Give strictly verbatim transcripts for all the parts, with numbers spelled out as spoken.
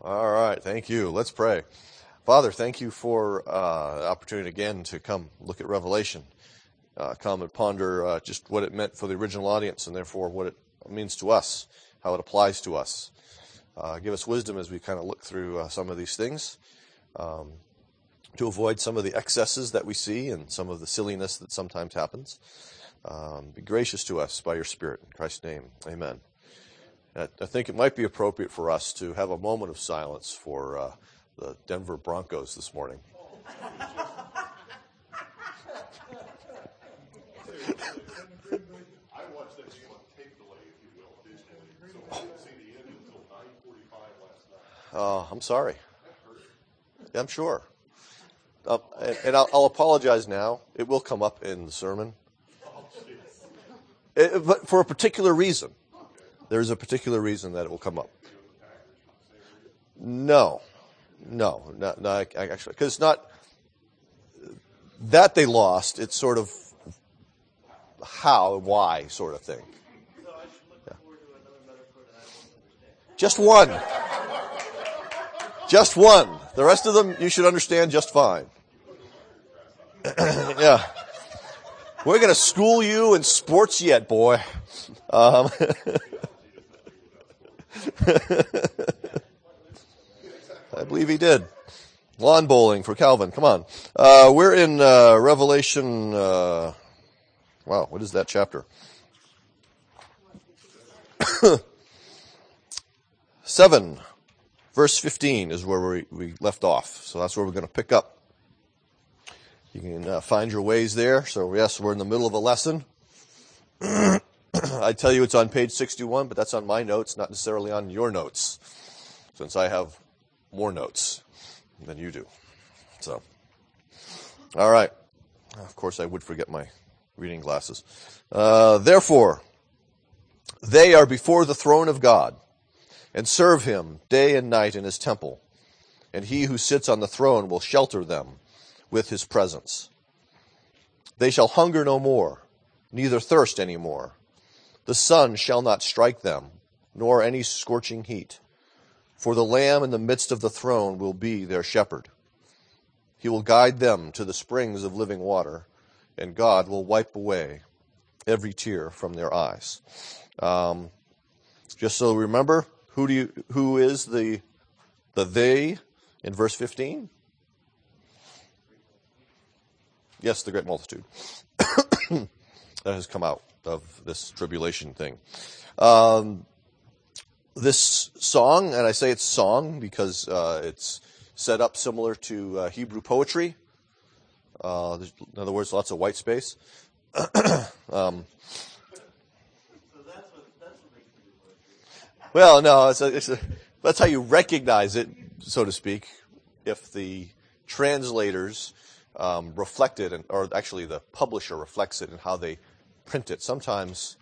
All right, thank you. Let's pray. Father, thank you for uh, the opportunity again to come look at Revelation, uh, come and ponder uh, just what it meant for the original audience and therefore what it means to us, how it applies to us. Uh, give us wisdom as we kind of look through uh, some of these things, um, to avoid some of the excesses that we see and some of the silliness that sometimes happens. Um, be gracious to us by your Spirit. In Christ's name, amen. I think it might be appropriate for us to have a moment of silence for uh, the Denver Broncos this morning. I watched that game on tape delay, if you will, digitally, so I didn't see the end until nine forty-five last night. Oh, I'm sorry. Yeah, I'm sure. Uh, and and I'll, I'll apologize now. It will come up in the sermon. It, but for a particular reason. There's a particular reason that it will come up. No, no, no, no I, I actually, because it's not that they lost. It's sort of how, why, sort of thing. So I should look forward to another metaphor that I won't understand. Just one, just one. The rest of them you should understand just fine. Yeah, we're going to school you in sports yet, boy. Um, I believe he did. Lawn bowling for Calvin. Come on. Uh, we're in uh, Revelation. Uh, wow, what is that chapter? Seven, verse fifteen is where we, we left off. So that's where we're going to pick up. You can uh, find your ways there. So yes, we're in the middle of a lesson. I tell you it's on page sixty-one, but that's on my notes, not necessarily on your notes, since I have more notes than you do. So, all right. Of course, I would forget my reading glasses. Uh, Therefore, they are before the throne of God, and serve him day and night in his temple, and he who sits on the throne will shelter them with his presence. They shall hunger no more, neither thirst any more. The sun shall not strike them, nor any scorching heat. For the Lamb in the midst of the throne will be their shepherd. He will guide them to the springs of living water, and God will wipe away every tear from their eyes. Um, just so remember, who do you, who is the the they in verse fifteen? Yes, the great multitude that has come out of this tribulation thing. Um, this song, and I say it's song because uh, it's set up similar to uh, Hebrew poetry. Uh, in other words, lots of white space. um, So that's what that's what makes me poetry. well, no, it's a, it's a, that's how you recognize it, so to speak, if the translators um, reflect it, and, or actually the publisher reflects it in how they print it. Sometimes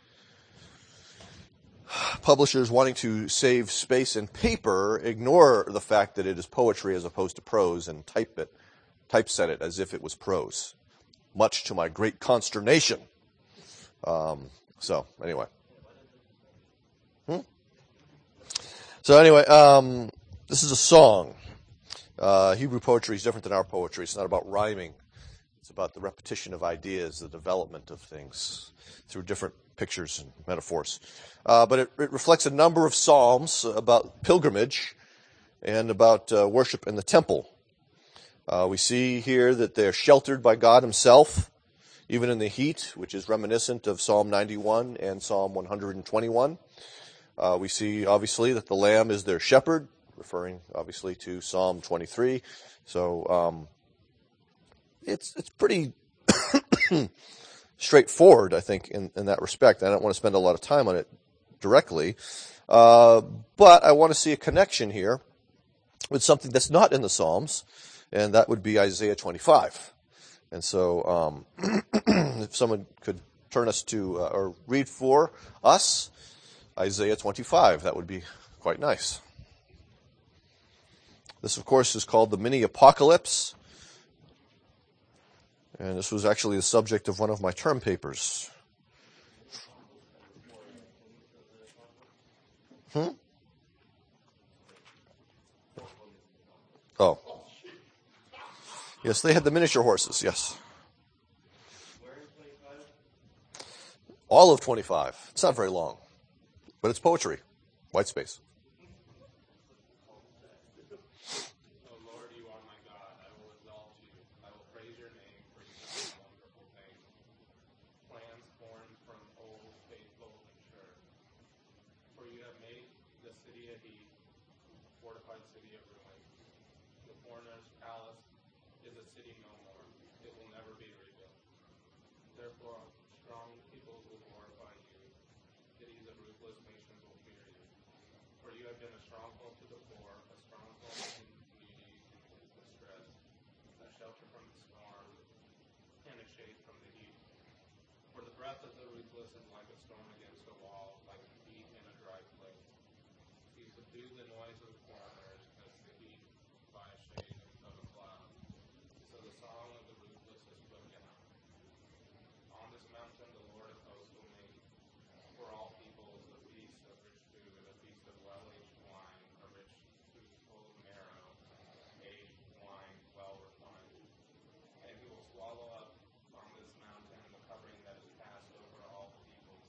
publishers wanting to save space in paper ignore the fact that it is poetry as opposed to prose and type it, typeset it as if it was prose, much to my great consternation. Um, so anyway. Hmm? So anyway, um, this is a song. Uh, Hebrew poetry is different than our poetry. It's not about rhyming. It's about the repetition of ideas, the development of things through different pictures and metaphors. Uh, but it, it reflects a number of psalms about pilgrimage and about uh, worship in the temple. Uh, we see here that they're sheltered by God himself, even in the heat, which is reminiscent of Psalm ninety-one and Psalm one hundred twenty-one. Uh, we see, obviously, that the Lamb is their shepherd, referring, obviously, to Psalm twenty-three. So, um, It's it's pretty straightforward, I think, in, in that respect. I don't want to spend a lot of time on it directly, uh, but I want to see a connection here with something that's not in the Psalms, and that would be Isaiah twenty-five. And so, um, if someone could turn us to uh, or read for us Isaiah twenty-five, that would be quite nice. This, of course, is called the mini apocalypse. And this was actually the subject of one of my term papers. Hmm? Oh. Yes, they had the miniature horses, yes. Where is twenty-five? All of twenty-five. It's not very long, but it's poetry. White space. O Lord, you are my God. I will exalt you. I will praise your name, for you have done wonderful things. Plans formed from old, faithful, and sure. For you have made the city a heap, fortified city of ruin. The foreigner's palace is a city no more. It will never be rebuilt. Therefore, strong peoples will glorify you. Cities of ruthless nations will fear you. For you have been a stronghold to the poor, a stronghold in needy and distress, a shelter from the storm, and a shade from the heat. For the breath of the ruthless is like a storm against a wall, like heat in a dry place. You subdue the noise of foreigners as the heat by a shade of a cloud. So the song of the ruthless is put down. On this mountain the Lord of hosts will make for all peoples a feast of rich food, a feast of well-aged wine, a rich food full of marrow, aged wine well refined. And he will swallow up on this mountain the covering that is cast over all the peoples.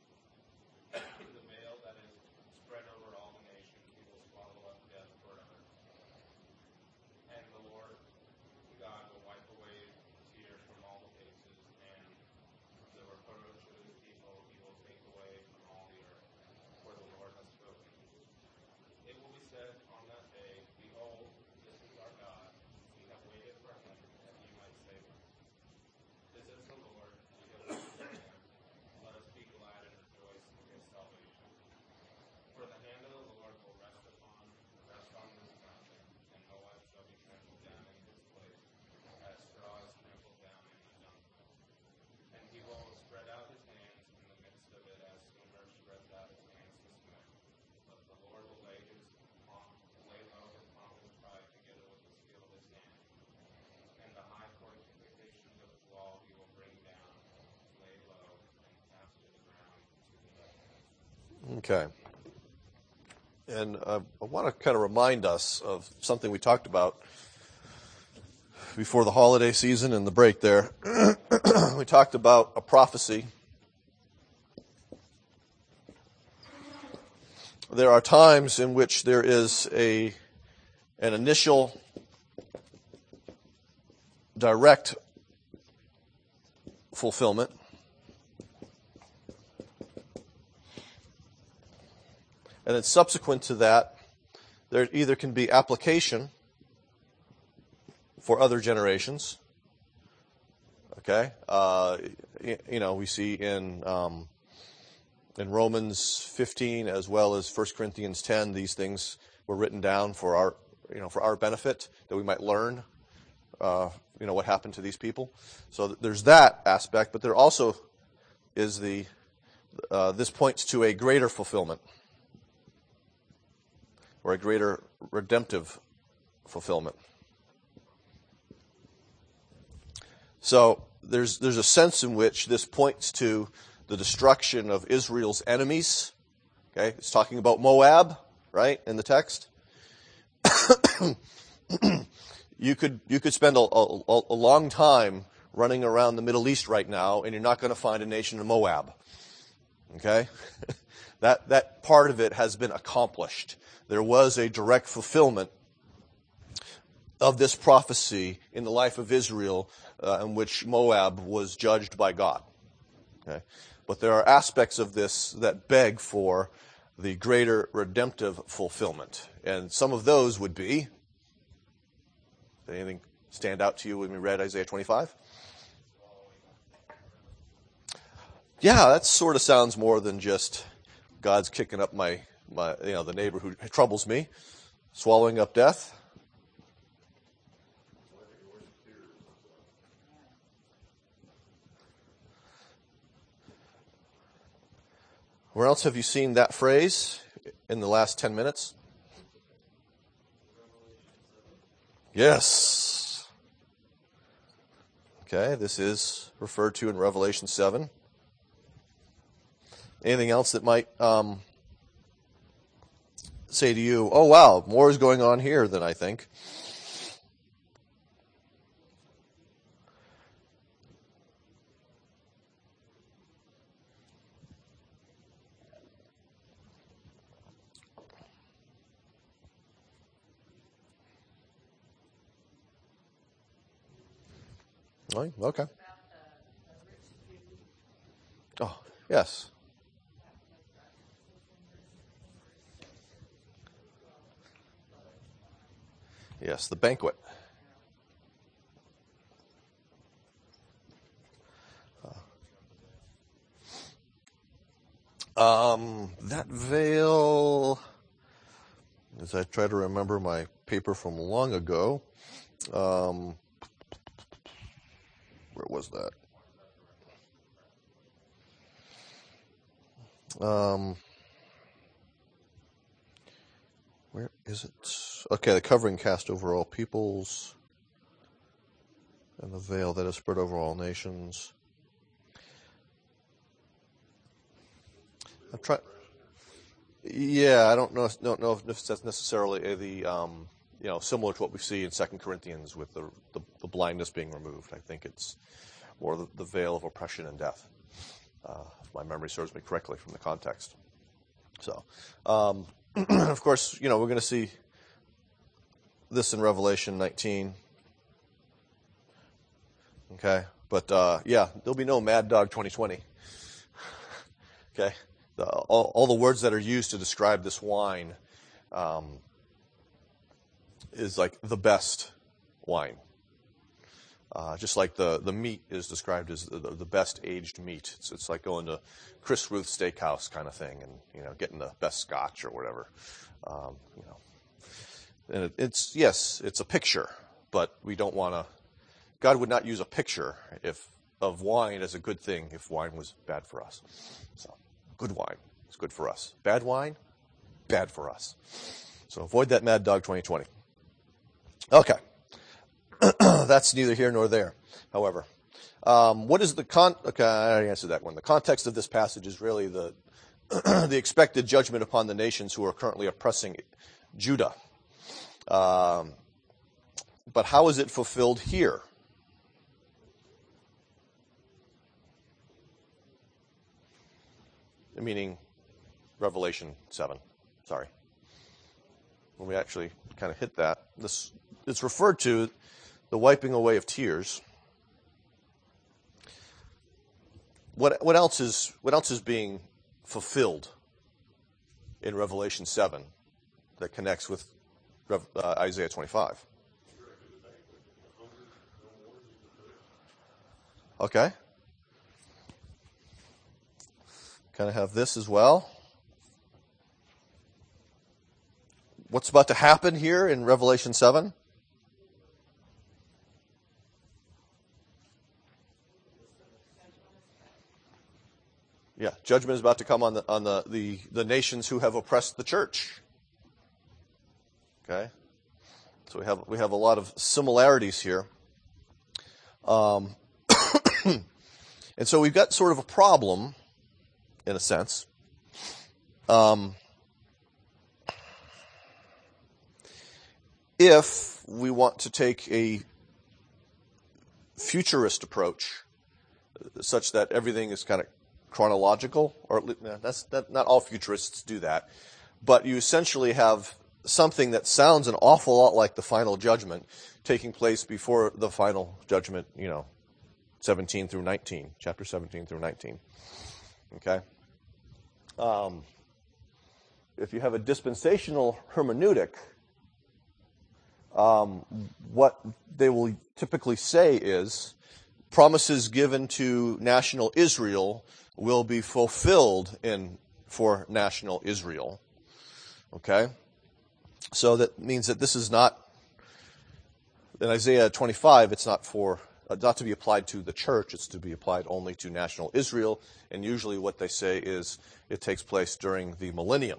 The veil that is spread over all the nations, he will swallow up death forever. And the Lord God will wipe away tears from all the faces, and the reproach of his people he will take away from all the earth, for the Lord has spoken. It will be said on that day, behold, this is our God. We have waited for him, that he might save us. This is the Lord, we have waited for him. Let us be glad and rejoice in his salvation. For the hand of the Lord will rest upon, rest on this mountain, and Moab shall be trampled down in his place, as straw is trampled down in the dung. And he will spread out his hands in the midst of it, as swimmer spreads out his hands to swim. But the Lord will lay his palm, lay low his palm of his pride together with the skill of his hand. And the high fortifications of his wall he will bring down, lay low, and cast to the ground to the dust. Okay. And uh, I want to kind of remind us of something we talked about before the holiday season and the break there. We talked about a prophecy. There are times in which there is a an initial direct fulfillment. And then subsequent to that, there either can be application for other generations. Okay, uh, you know, we see in um, in Romans fifteen as well as First Corinthians ten, these things were written down for our, you know, for our benefit, that we might learn, uh, you know, what happened to these people. So there's that aspect, but there also is the uh, this points to a greater fulfillment, or a greater redemptive fulfillment. So there's there's a sense in which this points to the destruction of Israel's enemies. Okay, it's talking about Moab, right, in the text. you could you could spend a, a, a long time running around the Middle East right now, and you're not going to find a nation of Moab. Okay, that that part of it has been accomplished. There was a direct fulfillment of this prophecy in the life of Israel, uh, in which Moab was judged by God. Okay? But there are aspects of this that beg for the greater redemptive fulfillment. And some of those would be, did anything stand out to you when we read Isaiah twenty-five? Yeah, that sort of sounds more than just God's kicking up my, my you know, the neighbor who troubles me, swallowing up death. Where else have you seen that phrase in the last ten minutes? Yes. Okay, this is referred to in Revelation seven. Anything else that might um, say to you, oh wow, more is going on here than I think? Oh, okay. About the, the rich Jew. Oh, yes. Yes, the banquet. Um, that veil, as I try to remember my paper from long ago, um, where was that? Um, where is it? Okay, the covering cast over all peoples, and the veil that is spread over all nations. I'm trying. Yeah, I don't know. Don't know if that's necessarily the um, you know similar to what we see in Second Corinthians with the, the the blindness being removed. I think it's more the, the veil of oppression and death, uh, if my memory serves me correctly from the context. So, um, of course, you know we're going to see this in Revelation nineteen. Okay, but uh, yeah, there'll be no Mad Dog twenty twenty. Okay. The, all, all the words that are used to describe this wine um, is like the best wine. Uh, just like the, the meat is described as the, the best aged meat. It's, it's like going to Chris Ruth Steakhouse kind of thing and, you know, getting the best scotch or whatever. Um, you know, and it, it's, yes, it's a picture, but we don't want to, God would not use a picture if of wine as a good thing if wine was bad for us. So. Good wine is good for us. Bad wine, bad for us. So avoid that Mad Dog twenty twenty. Okay. That's neither here nor there, however. Um, what is the con... Okay, I already answered that one. The context of this passage is really the the expected judgment upon the nations who are currently oppressing Judah. Um, but how is it fulfilled here? Meaning Revelation seven. Sorry. When we actually kind of hit that, this it's referred to the wiping away of tears. What what else is what else is being fulfilled in Revelation seven that connects with uh, Isaiah twenty-five? Okay. Kind of have this as well. What's about to happen here in Revelation seven? Yeah, judgment is about to come on the on the, the, the nations who have oppressed the church. Okay? So we have we have a lot of similarities here. Um, and so we've got sort of a problem, in a sense. Um, if we want to take a futurist approach, such that everything is kind of chronological, or that's that, not all futurists do that, but you essentially have something that sounds an awful lot like the final judgment taking place before the final judgment, you know, seventeen through nineteen, chapter seventeen through nineteen. Okay? Um, if you have a dispensational hermeneutic, um, what they will typically say is promises given to national Israel will be fulfilled in for national Israel. Okay? So that means that this is not, in Isaiah twenty-five, it's not for, uh, not to be applied to the church, it's to be applied only to national Israel, and usually what they say is it takes place during the millennium.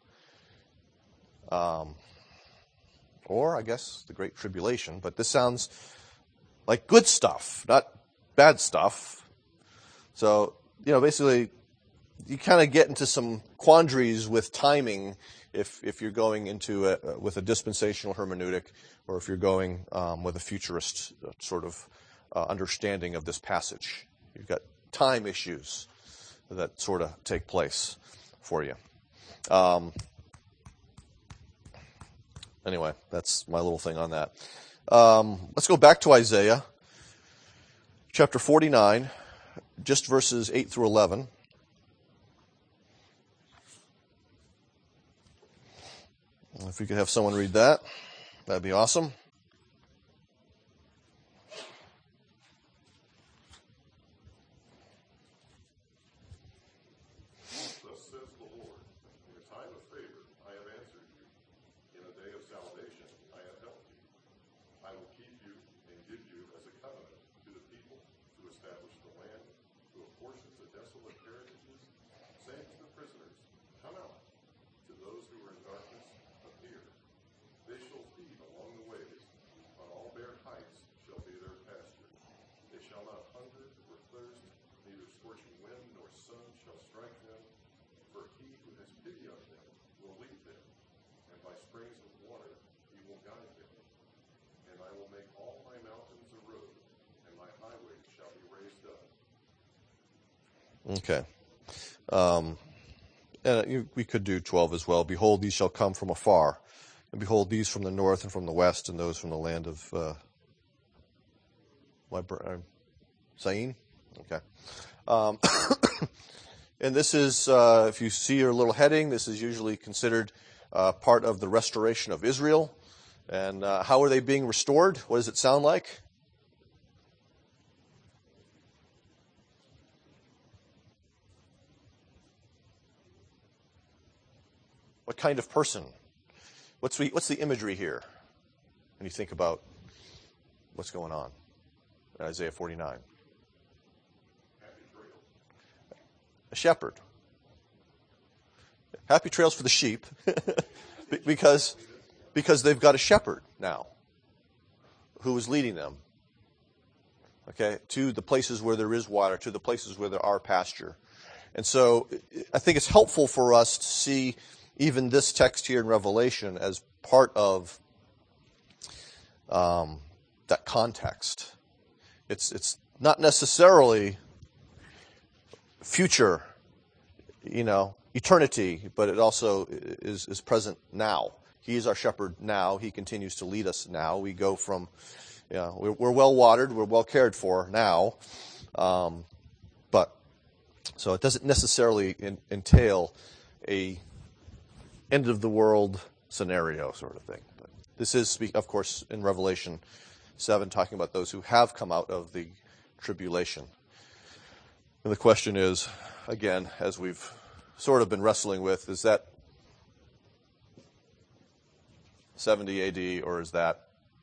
Um, or, I guess, the Great Tribulation, but this sounds like good stuff, not bad stuff. So, you know, basically, you kind of get into some quandaries with timing if if you're going into a, with a dispensational hermeneutic, or if you're going um, with a futurist sort of uh, understanding of this passage. You've got time issues that sort of take place for you. Um, anyway, that's my little thing on that. Um, let's go back to Isaiah. chapter forty-nine, just verses eight through eleven. If we could have someone read that, that'd be awesome. Thus says the Lord, in a time of favor I have answered you. In a day of salvation I have helped you. I will keep you and give you as a covenant to the people, to establish the land, to apportion the desolate heritages, saying to the prisoners, come out. To those who are in darkness, appear. They shall feed along the ways. On all bare heights shall be their pasture. They shall not hunger or thirst, neither scorching wind nor sun shall strike them. For he who has pity on them will lead them, and by springs of water he will guide them. And I will make all my mountains a road, and my highways shall be raised up. Okay. Um, and you, we could do twelve as well. Behold, these shall come from afar. And behold, these from the north and from the west, and those from the land of uh, my uh, Sain. Okay. Um, and this is, uh, if you see your little heading, this is usually considered uh, part of the restoration of Israel. And uh, how are they being restored? What does it sound like? What kind of person? What's the, what's the imagery here when you think about what's going on in Isaiah forty-nine? A shepherd. Happy trails for the sheep because, because they've got a shepherd now who is leading them, okay, to the places where there is water, to the places where there are pasture. And so I think it's helpful for us to see even this text here in Revelation as part of um, that context. It's it's not necessarily future, you know, eternity, but it also is, is present now. He is our shepherd now. He continues to lead us now. We go from, you know, we're, we're well watered, we're well cared for now, um, but so it doesn't necessarily in, entail a end of the world scenario sort of thing. But this is, of course, in Revelation seven, talking about those who have come out of the tribulation. And the question is, again, as we've sort of been wrestling with, is that seventy A D or is that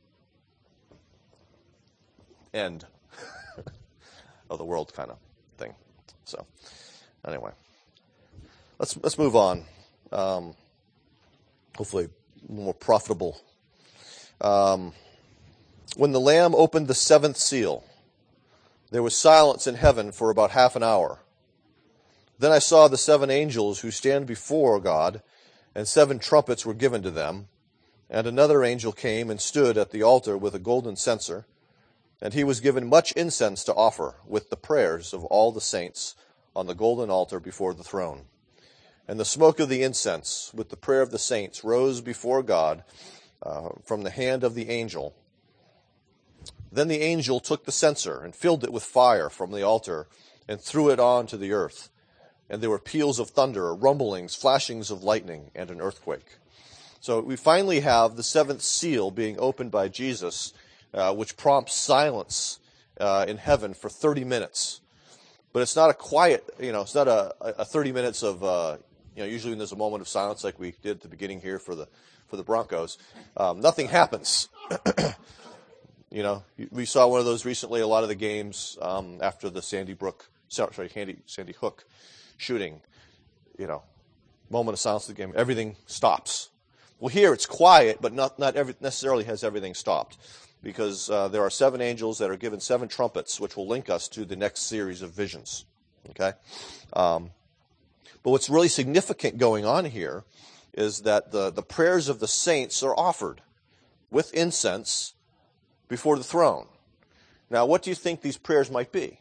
end of the world kind of thing? So, anyway, let's let's move on. Um, hopefully, more profitable. Um, when the Lamb opened the seventh seal, there was silence in heaven for about half an hour. Then I saw the seven angels who stand before God, and seven trumpets were given to them. And another angel came and stood at the altar with a golden censer, and he was given much incense to offer with the prayers of all the saints on the golden altar before the throne. And the smoke of the incense with the prayer of the saints rose before God uh, from the hand of the angel. Then the angel took the censer and filled it with fire from the altar and threw it on to the earth. And there were peals of thunder, rumblings, flashings of lightning, and an earthquake. So we finally have the seventh seal being opened by Jesus, uh, which prompts silence uh, in heaven for thirty minutes. But it's not a quiet, you know, it's not a, a thirty minutes of, uh, you know, usually when there's a moment of silence like we did at the beginning here for the for the Broncos, um, nothing happens. You know, we saw one of those recently, a lot of the games um, after the Sandy Brook, sorry, Sandy, Sandy Hook shooting, you know, moment of silence of the game, everything stops. Well, here it's quiet, but not, not every, necessarily has everything stopped, because uh, there are seven angels that are given seven trumpets, which will link us to the next series of visions. Okay? Um, but what's really significant going on here is that the, the prayers of the saints are offered with incense before the throne. Now, what do you think these prayers might be?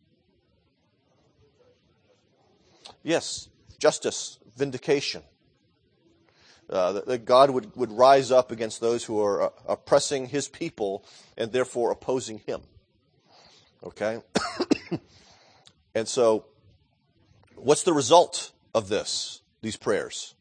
Yes, justice, vindication. Uh, that, that God would, would rise up against those who are uh, oppressing his people and therefore opposing him. Okay? And so, what's the result of this, these prayers?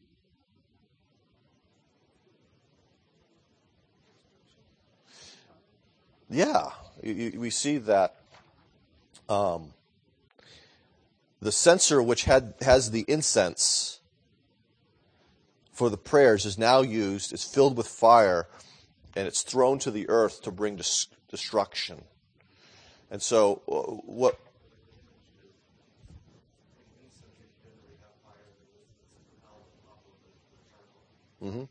Yeah, we see that um, the censer which had has the incense for the prayers is now used, is filled with fire, and it's thrown to the earth to bring dis- destruction. And so, uh, what? Mm-hmm.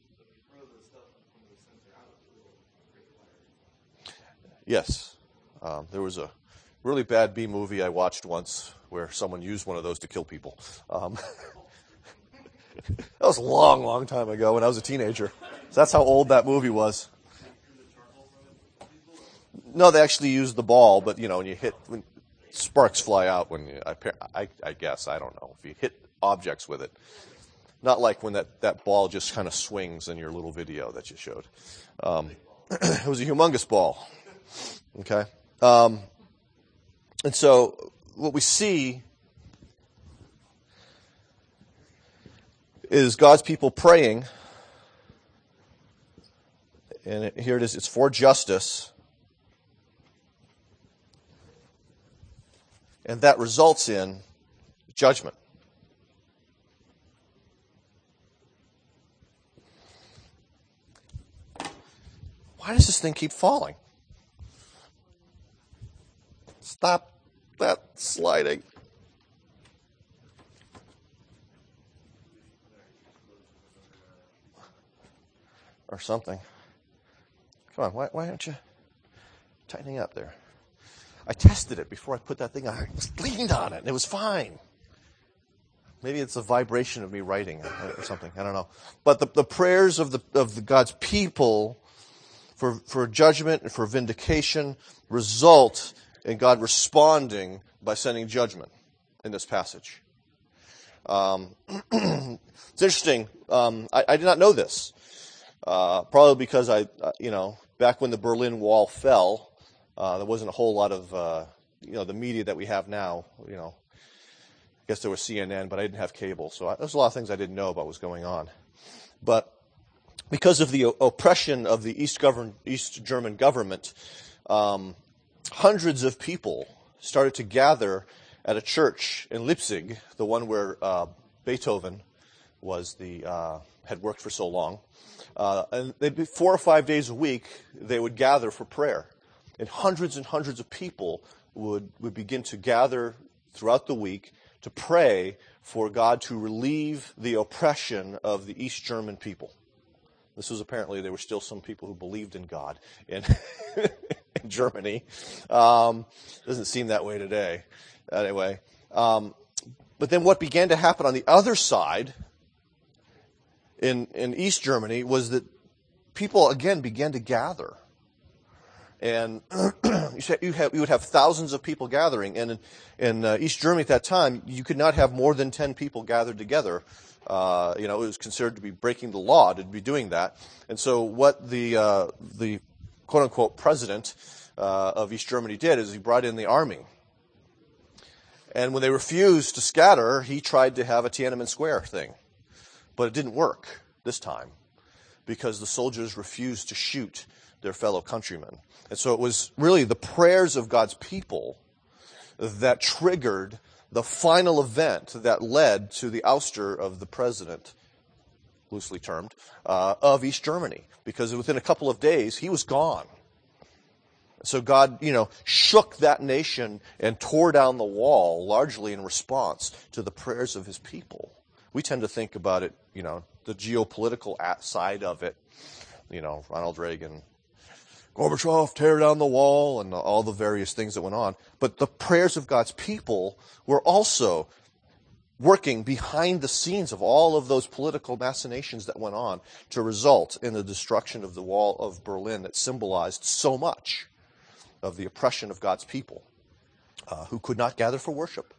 Yes. Um, there was a really bad B movie I watched once where someone used one of those to kill people. Um, that was a long, long time ago when I was a teenager. So that's how old that movie was. No, they actually used the ball, but, you know, when you hit, when sparks fly out when you, I, I, I guess, I don't know, if you hit objects with it. Not like when that, that ball just kind of swings in your little video that you showed. Um, it was a humongous ball. Okay? Um, and so what we see is God's people praying. And it, here it is. It's for justice. And that results in judgment. Why does this thing keep falling? Stop that sliding. Or something. Come on, why, why aren't you tightening up there? I tested it before I put that thing on. I just leaned on it, and it was fine. Maybe it's a vibration of me writing or something. I don't know. But the, the prayers of the of the God's people for for judgment and for vindication result in God responding by sending judgment in this passage. Um, it's interesting. Um, I, I did not know this. Uh, probably because I, uh, you know, back when the Berlin Wall fell, uh, there wasn't a whole lot of, uh, you know, the media that we have now. You know, I guess there was C N N, but I didn't have cable, so I, there's a lot of things I didn't know about what was going on. But because of the o- oppression of the East, govern- East German government, um, hundreds of people started to gather at a church in Leipzig, the one where uh, Beethoven was the uh, had worked for so long. Uh, and they'd be four or five days a week, they would gather for prayer. And hundreds and hundreds of people would, would begin to gather throughout the week to pray for God to relieve the oppression of the East German people. This was apparently, there were still some people who believed in God in, in Germany. Um, doesn't seem that way today. Anyway. Um, but then what began to happen on the other side in, in East Germany was that people again began to gather. And you, have, you would have thousands of people gathering. And in, in uh, East Germany at that time, you could not have more than ten people gathered together. Uh, you know, it was considered to be breaking the law to be doing that. And so what the uh, the quote-unquote president uh, of East Germany did is he brought in the army. And when they refused to scatter, he tried to have a Tiananmen Square thing. But it didn't work this time because the soldiers refused to shoot their fellow countrymen. And so it was really the prayers of God's people that triggered the final event that led to the ouster of the president, loosely termed, uh, of East Germany. Because within a couple of days, he was gone. So God, you know, shook that nation and tore down the wall largely in response to the prayers of his people. We tend to think about it, you know, the geopolitical side of it, you know, Ronald Reagan, Gorbachev, tear down the wall, and all the various things that went on. But the prayers of God's people were also working behind the scenes of all of those political machinations that went on to result in the destruction of the wall of Berlin that symbolized so much of the oppression of God's people uh, who could not gather for worship.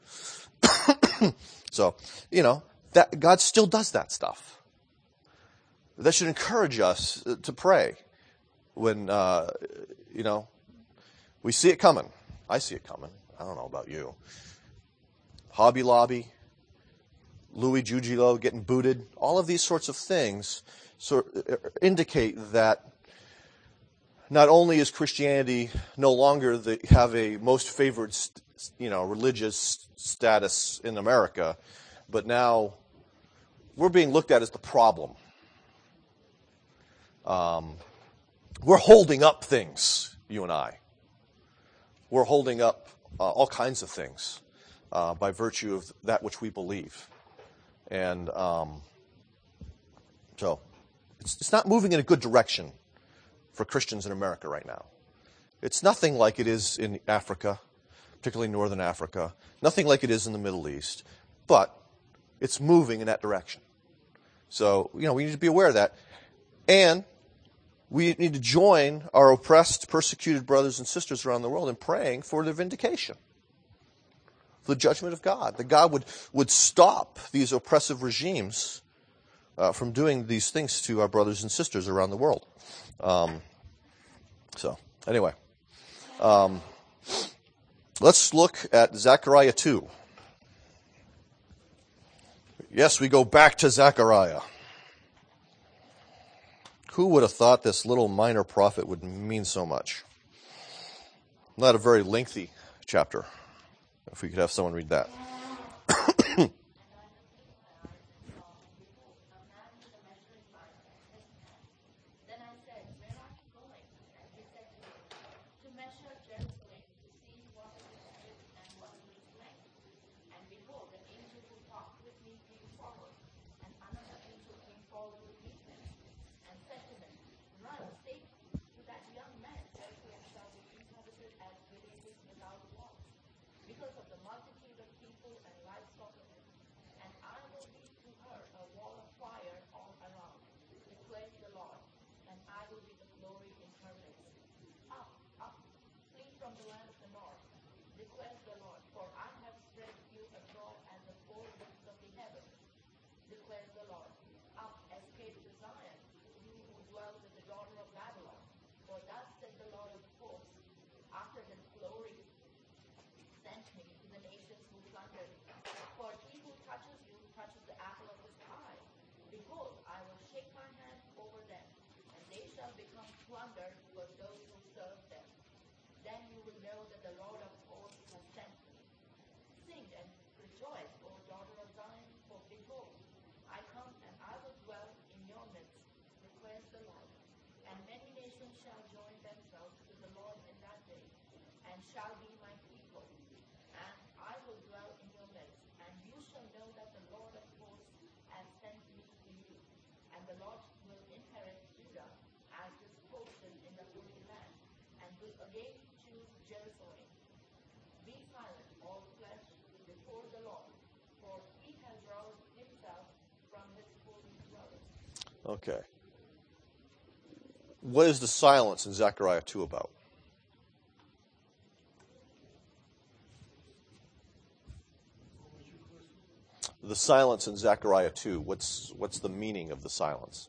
So, you know, that God still does that stuff. That should encourage us to pray when, uh, you know, we see it coming. I see it coming. I don't know about you. Hobby Lobby, Louis Giugiaro getting booted, all of these sorts of things sort indicate that not only is Christianity no longer the, have a most favored, you know, religious status in America, but now we're being looked at as the problem. Um, we're holding up things, you and I. We're holding up uh, all kinds of things uh, by virtue of that which we believe. And um, so it's, it's not moving in a good direction for Christians in America right now. It's nothing like it is in Africa, particularly Northern Africa, nothing like it is in the Middle East, but it's moving in that direction. So, you know, we need to be aware of that. And we need to join our oppressed, persecuted brothers and sisters around the world in praying for their vindication, for the judgment of God, that God would, would stop these oppressive regimes uh, from doing these things to our brothers and sisters around the world. Um, so, anyway, um, let's look at Zechariah two. Yes, we go back to Zechariah. Who would have thought this little minor prophet would mean so much? Not a very lengthy chapter. If we could have someone read that. Okay. What is the silence in Zechariah two about? The silence in Zechariah two, what's what's the meaning of the silence?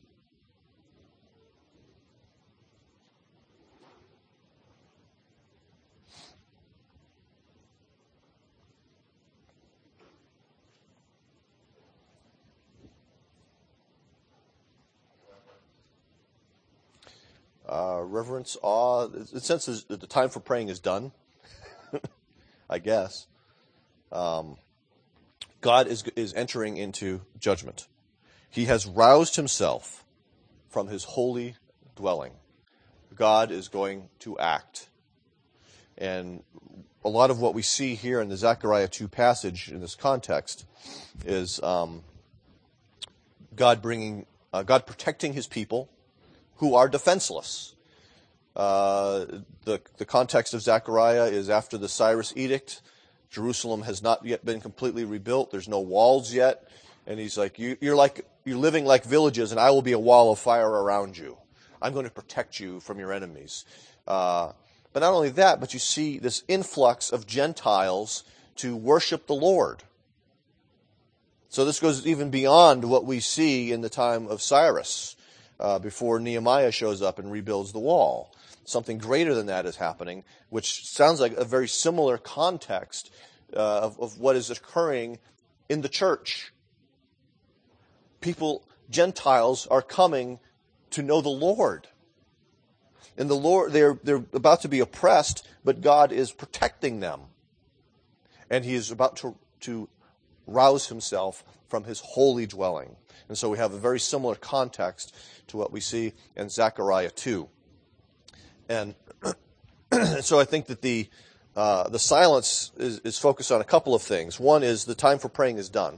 Uh, reverence, awe. The sense is that the time for praying is done, I guess. Um, God is is entering into judgment. He has roused himself from his holy dwelling. God is going to act. And a lot of what we see here in the Zechariah two passage in this context is um, God bringing, uh, God protecting his people who are defenseless. Uh, the, the context of Zechariah is after the Cyrus edict. Jerusalem has not yet been completely rebuilt. There's no walls yet. And he's like, you, you're like, you're living like villages, and I will be a wall of fire around you. I'm going to protect you from your enemies. Uh, but not only that, but you see this influx of Gentiles to worship the Lord. So this goes even beyond what we see in the time of Cyrus. uh, before Nehemiah shows up and rebuilds the wall. Something greater than that is happening, which sounds like a very similar context uh, of, of what is occurring in the church. People, Gentiles, are coming to know the Lord. And the Lord, they're, they're about to be oppressed, but God is protecting them. And he is about to, to rouse himself from his holy dwelling. And so we have a very similar context to what we see in Zechariah two. And so I think that the uh, the silence is, is focused on a couple of things. One is the time for praying is done.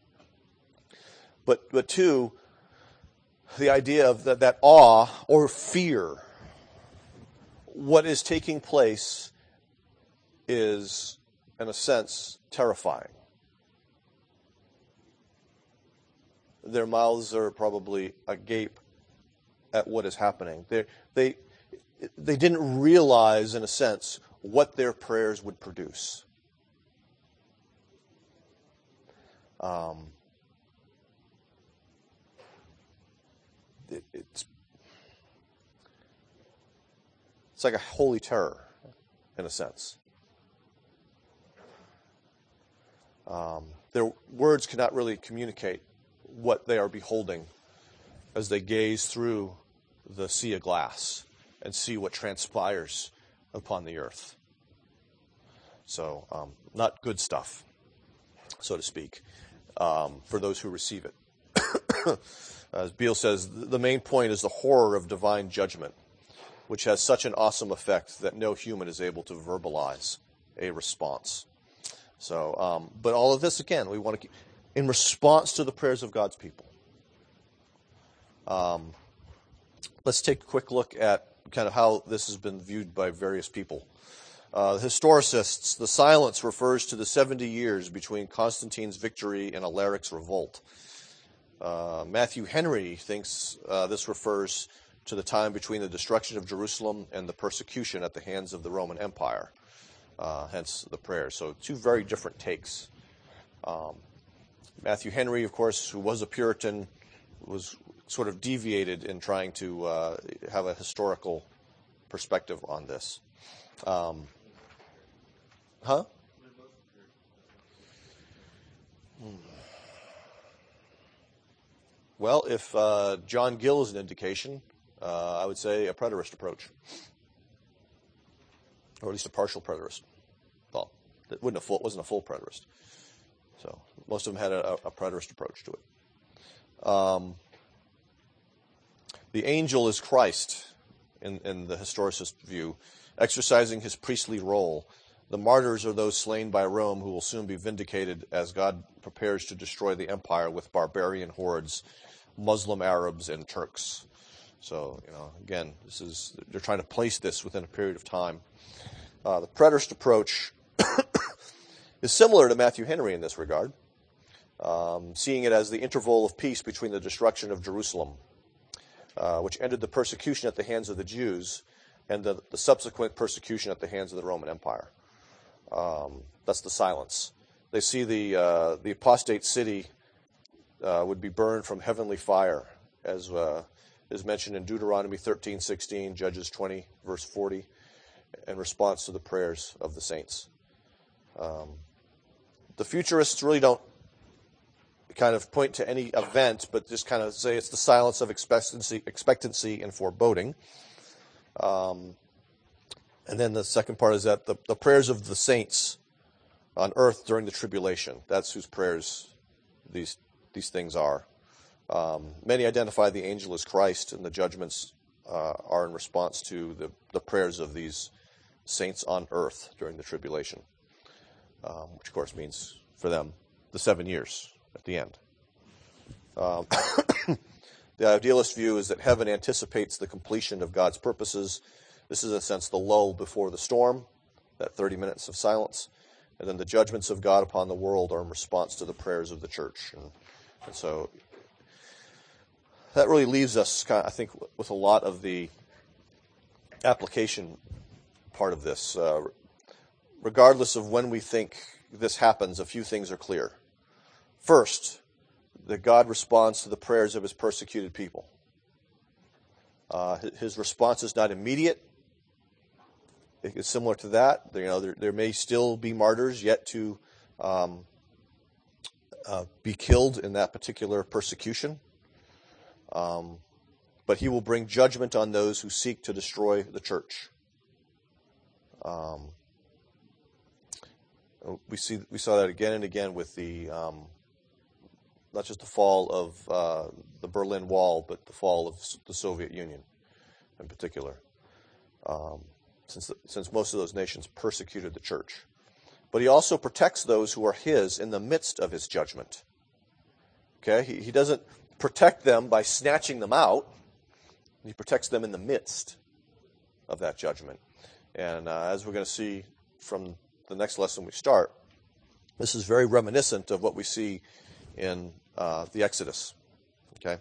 But but two, the idea of that, that awe or fear. What is taking place is, in a sense, terrifying. Their mouths are probably agape at what is happening. They they they didn't realize, in a sense, what their prayers would produce. Um, it, it's it's like a holy terror, in a sense. Um, their words cannot really communicate what they are beholding as they gaze through the sea of glass and see what transpires upon the earth. So, um, not good stuff, so to speak, um, for those who receive it. As Beale says, the main point is the horror of divine judgment, which has such an awesome effect that no human is able to verbalize a response. So, um, but all of this, again, we want to keep in response to the prayers of God's people. Um, let's take a quick look at kind of how this has been viewed by various people. Uh, the historicists, the silence refers to the seventy years between Constantine's victory and Alaric's revolt. Uh, Matthew Henry thinks uh, this refers to the time between the destruction of Jerusalem and the persecution at the hands of the Roman Empire, uh, hence the prayers. So two very different takes. Um, Matthew Henry, of course, who was a Puritan, was sort of deviated in trying to uh, have a historical perspective on this. Um, huh? Hmm. Well, if uh, John Gill is an indication, uh, I would say a preterist approach, or at least a partial preterist. Well, it wouldn't a full, wasn't a full preterist. So most of them had a, a preterist approach to it. Um, the angel is Christ, in, in the historicist view, exercising his priestly role. The martyrs are those slain by Rome who will soon be vindicated as God prepares to destroy the empire with barbarian hordes, Muslim Arabs and Turks. So, you know, again, this is they're trying to place this within a period of time. Uh, the preterist approach is similar to Matthew Henry in this regard, um, seeing it as the interval of peace between the destruction of Jerusalem, uh, which ended the persecution at the hands of the Jews, and the, the subsequent persecution at the hands of the Roman Empire. Um, that's the silence. They see the uh, the apostate city uh, would be burned from heavenly fire, as uh, is mentioned in Deuteronomy thirteen sixteen, Judges twenty, verse forty, in response to the prayers of the saints. Um, the futurists really don't kind of point to any event, but just kind of say it's the silence of expectancy, expectancy and foreboding. Um, and then the second part is that the, the prayers of the saints on earth during the tribulation, that's whose prayers these these things are. Um, many identify the angel as Christ, and the judgments uh, are in response to the, the prayers of these saints on earth during the tribulation, um, which of course means for them the seven years at the end. Um, the idealist view is that heaven anticipates the completion of God's purposes. This is, in a sense, the lull before the storm, that thirty minutes of silence. And then the judgments of God upon the world are in response to the prayers of the church. And, and so that really leaves us, kind of, I think, with a lot of the application part of this. Uh, regardless of when we think this happens, a few things are clear. First, that God responds to the prayers of his persecuted people. Uh, his response is not immediate. It's similar to that. You know, there, there may still be martyrs yet to um, uh, be killed in that particular persecution. Um, but he will bring judgment on those who seek to destroy the church. Um, we see we saw that again and again with the um, not just the fall of uh, the Berlin Wall, but the fall of the Soviet Union in particular. Um, since the, since most of those nations persecuted the church. But he also protects those who are his in the midst of his judgment. Okay? He, he doesn't protect them by snatching them out. He protects them in the midst of that judgment. And uh, as we're going to see from the next lesson we start, this is very reminiscent of what we see in uh, the Exodus. Okay?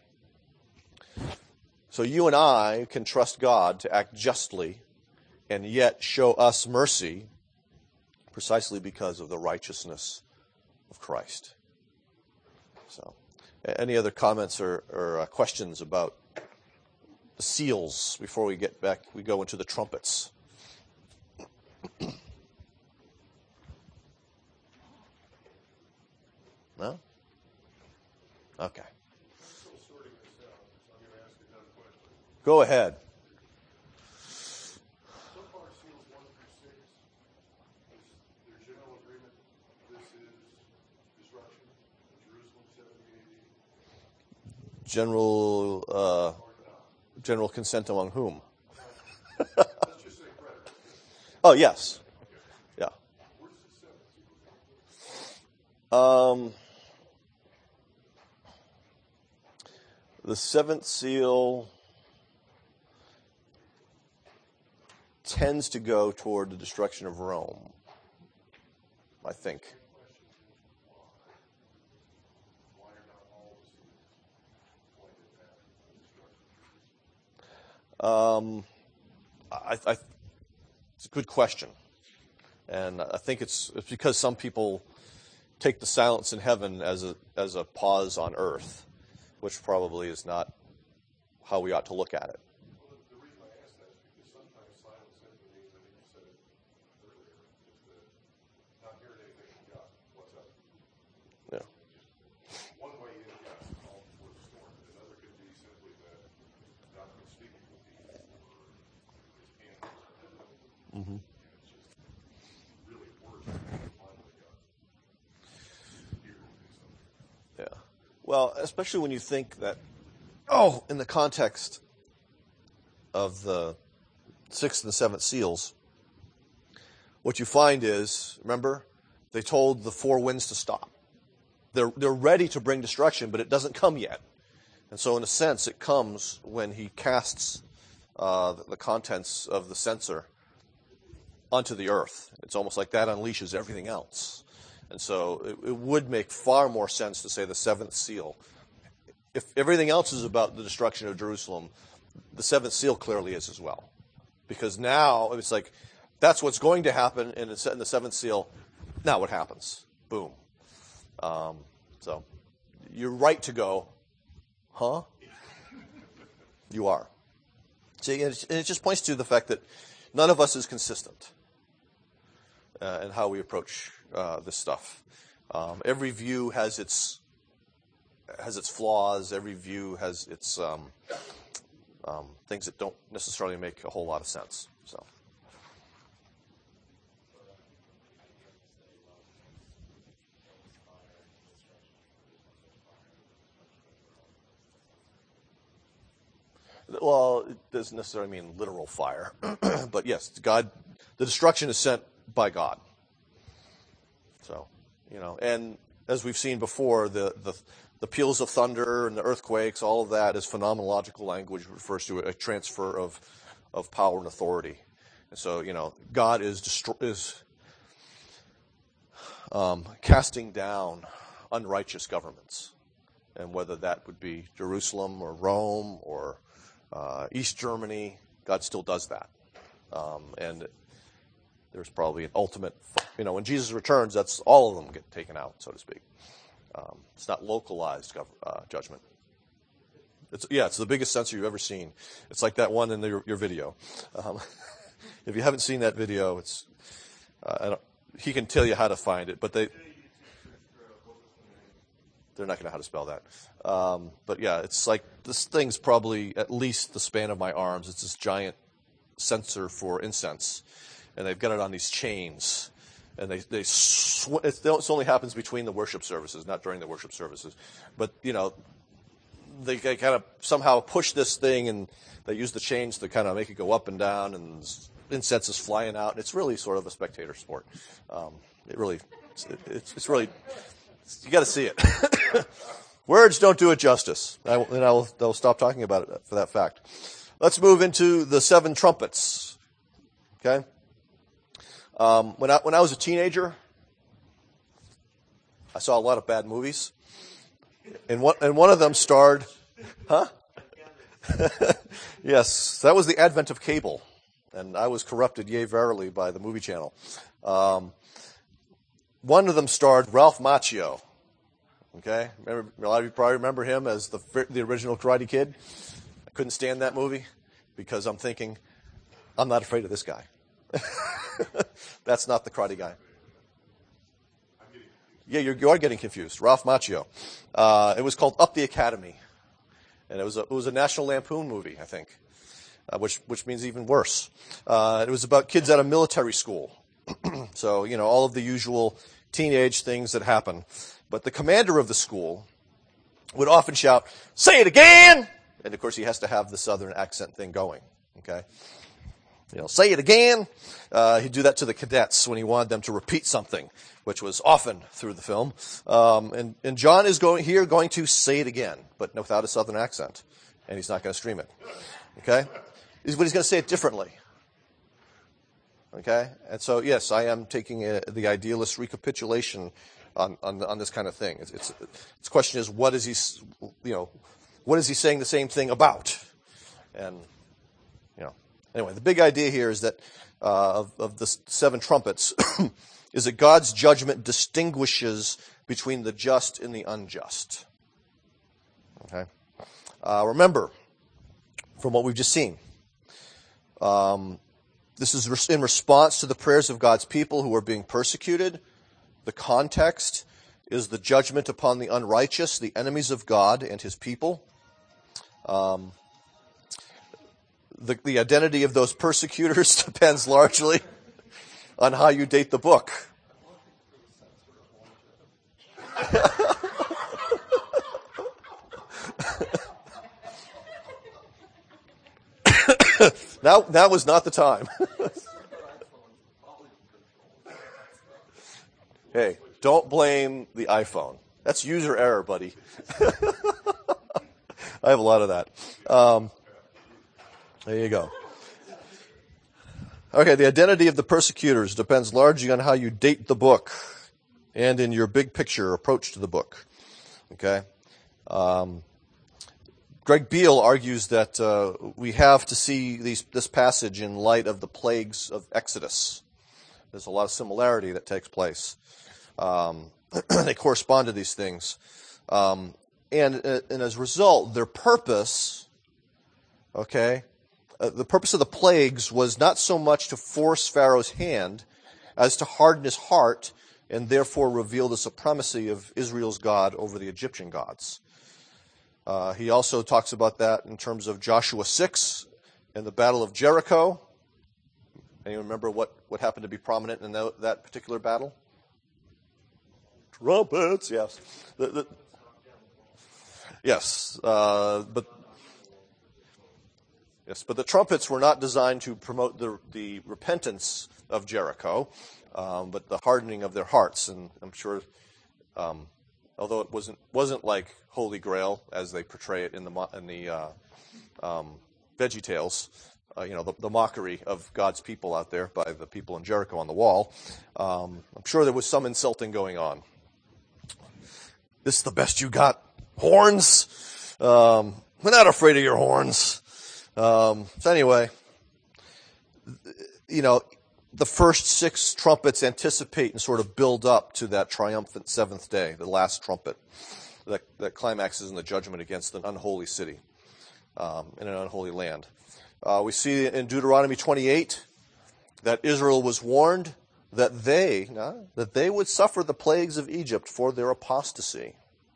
So you and I can trust God to act justly and yet show us mercy precisely because of the righteousness of Christ. So, any other comments or, or uh, questions about the seals before we get back, we go into the trumpets? No? Okay. Still sorting this out, so I'm going to ask another question. Go ahead. So far, seals one through six, is their general agreement, this is destruction of Jerusalem, seventy A D, General uh, or not? general consent among whom? Let's just say predators. Oh, yes. Yeah. Where's the seventh seal? Um, the seventh seal tends to go toward the destruction of Rome, I think. Why are not all the seals pointed at the destruction of Jerusalem? Um, I, I, it's a good question, and I think it's, it's because some people take the silence in heaven as a as a pause on earth, which probably is not how we ought to look at it. Well, the, the reason I ask that is because sometimes silence simply means, I think you said it earlier, is that not hearing anything from God. What's up? Yeah. Just one way is yes, all before the storm. Another could be simply that God been speaking to people, or his hand was Mm-hmm. and it's just really worse than finally God here to do something. Yeah. Well, especially when you think that, oh, in the context of the sixth and seventh seals, what you find is, remember, they told the four winds to stop. They're, they're ready to bring destruction, but it doesn't come yet. And so in a sense, it comes when he casts uh, the, the contents of the censer onto the earth. It's almost like that unleashes everything else. And so it, it would make far more sense to say the seventh seal. If everything else is about the destruction of Jerusalem, the seventh seal clearly is as well. Because now it's like, that's what's going to happen in the, in the seventh seal. Now what happens? Boom. Um, so you're right to go, huh? You are. See, and it just points to the fact that none of us is consistent uh, in how we approach uh, this stuff. Um, every view has its has its flaws. Every view has its um, um, things that don't necessarily make a whole lot of sense. So. Well, it doesn't necessarily mean literal fire, but yes, God, the destruction is sent by God. So, you know, and as we've seen before, the, the, the peals of thunder and the earthquakes, all of that is phenomenological language, refers to a transfer of, of power and authority. And so, you know, God is destro- is um, casting down unrighteous governments, and whether that would be Jerusalem or Rome or Uh, East Germany, God still does that. Um, and there's probably an ultimate, you know, when Jesus returns, that's all of them get taken out, so to speak. Um, it's not localized gov- uh, judgment. It's, yeah, it's the biggest censer you've ever seen. It's like that one in the, your, your video. Um, if you haven't seen that video, it's uh, I don't, he can tell you how to find it, but they they're not going to know how to spell that. Um, but yeah, it's like this thing's probably at least the span of my arms. It's this giant censer for incense, and they've got it on these chains. And they they sw- it only happens between the worship services, not during the worship services. But you know, they, they kind of somehow push this thing, and they use the chains to kind of make it go up and down, and incense is flying out. It's really sort of a spectator sport. Um, it really, it's, it's, it's really, you got to see it. Words don't do it justice, I, and I will, I will stop talking about it for that fact. Let's move into the seven trumpets. Okay. Um, when I when I was a teenager, I saw a lot of bad movies, and one and one of them starred, huh? Yes, that was the advent of cable, and I was corrupted, yea verily, by the movie channel. Um, one of them starred Ralph Macchio. Okay, remember, a lot of you probably remember him as the the original Karate Kid. I couldn't stand that movie because I'm thinking, I'm not afraid of this guy. That's not the Karate Guy. Yeah, you're, you are getting confused. Ralph Macchio. Uh, it was called Up the Academy, and it was a, it was a National Lampoon movie, I think, uh, which which means even worse. Uh, it was about kids at a military school, so you know all of the usual teenage things that happen. But the commander of the school would often shout, "Say it again!" And of course, he has to have the Southern accent thing going. Okay. You know, say it again. Uh, he'd do that to the cadets when he wanted them to repeat something, which was often through the film. Um, and, and John is going here going to say it again, but without a Southern accent. And he's not going to stream it. Okay? He's, but he's going to say it differently. Okay? And so, yes, I am taking a, the idealist recapitulation on, on, on this kind of thing. It's, it's, it's the question is, what is he, you know, what is he saying the same thing about? And, you know. Anyway, the big idea here is that uh, of, of the seven trumpets is that God's judgment distinguishes between the just and the unjust. Okay, uh, remember from what we've just seen, um, this is in response to the prayers of God's people who are being persecuted. The context is the judgment upon the unrighteous, the enemies of God and His people. Um, The, the identity of those persecutors depends largely on how you date the book. now, now was not the time. Hey, don't blame the iPhone. That's user error, buddy. I have a lot of that. Um, There you go. Okay, the identity of the persecutors depends largely on how you date the book and in your big picture approach to the book. Okay? Um, Greg Beale argues that uh, we have to see these, this passage in light of the plagues of Exodus. There's a lot of similarity that takes place. Um, they correspond to these things. Um, and, and as a result, their purpose, okay, Uh, the purpose of the plagues was not so much to force Pharaoh's hand as to harden his heart and therefore reveal the supremacy of Israel's God over the Egyptian gods. Uh, he also talks about that in terms of Joshua six and the Battle of Jericho. Anyone remember what, what happened to be prominent in that, that particular battle? Trumpets, yes. The, the, yes, uh, but... Yes, but the trumpets were not designed to promote the, the repentance of Jericho, um, but the hardening of their hearts. And I'm sure, um, although it wasn't wasn't like Holy Grail as they portray it in the in the uh, um, Veggie Tales, uh, you know, the, the mockery of God's people out there by the people in Jericho on the wall. Um, I'm sure there was some insulting going on. This is the best you got, horns. Um, we're not afraid of your horns. Um, so anyway, you know, the first six trumpets anticipate and sort of build up to that triumphant seventh day, the last trumpet that, that climaxes in the judgment against an unholy city. um, in an unholy land. Uh, we see in Deuteronomy twenty-eight that Israel was warned that they, no, that they would suffer the plagues of Egypt for their apostasy.